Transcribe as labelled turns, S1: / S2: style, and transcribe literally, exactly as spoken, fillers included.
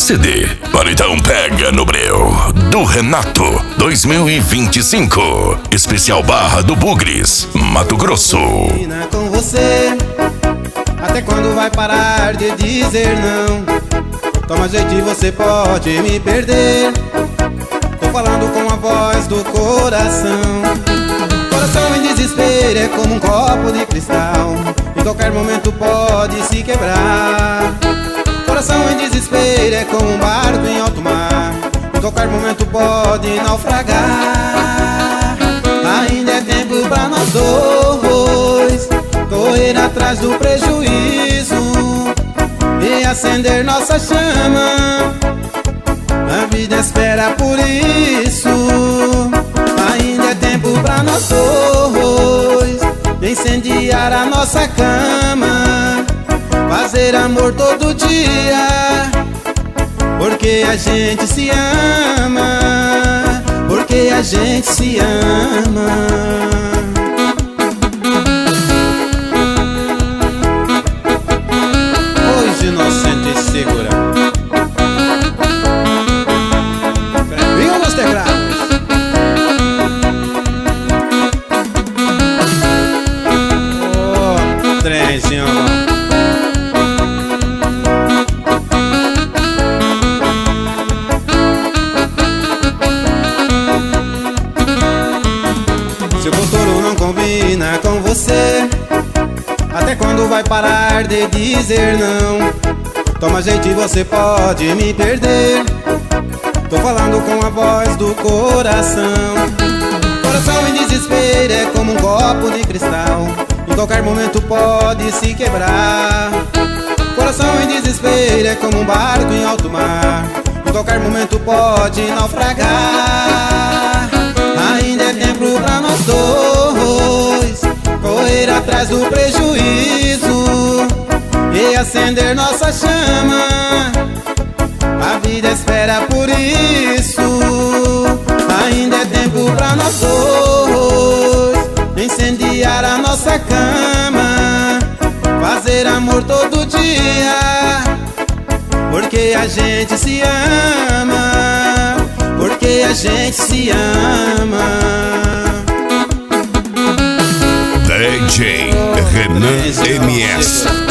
S1: C D. Para então pega no breu do Renato dois mil e vinte e cinco. Especial Barra do Bugres, Mato Grosso.
S2: Com você, até quando vai parar de dizer não? Toma jeito e você pode me perder. Tô falando com a voz do coração. Coração em desespero é como um copo de cristal. Em qualquer momento pode se quebrar. Coração em desespero é como um barco em alto mar. Em qualquer momento pode naufragar. Ainda é tempo pra nós dois correr atrás do prejuízo e acender nossa chama. A vida espera por isso. Ainda é tempo pra nós dois incendiar a nossa cama, fazer amor todo dia, porque a gente se ama, porque a gente se ama. Hoje nós sente segura. Viu nos teclados? Oh, trenzinho bom. Seu futuro não combina com você. Até quando vai parar de dizer não? Toma jeito e você pode me perder. Tô falando com a voz do coração. Coração em desespero é como um copo de cristal. Em qualquer momento pode se quebrar. Coração em desespero é como um barco em alto mar. Em qualquer momento pode naufragar. Ainda é tempo pra nós dois correr atrás do prejuízo e acender nossa chama. A vida espera por isso. Ainda é tempo pra nós dois incendiar a nossa cama, fazer amor todo dia, porque a gente se ama, porque a gente se ama.
S1: D J Renan M S.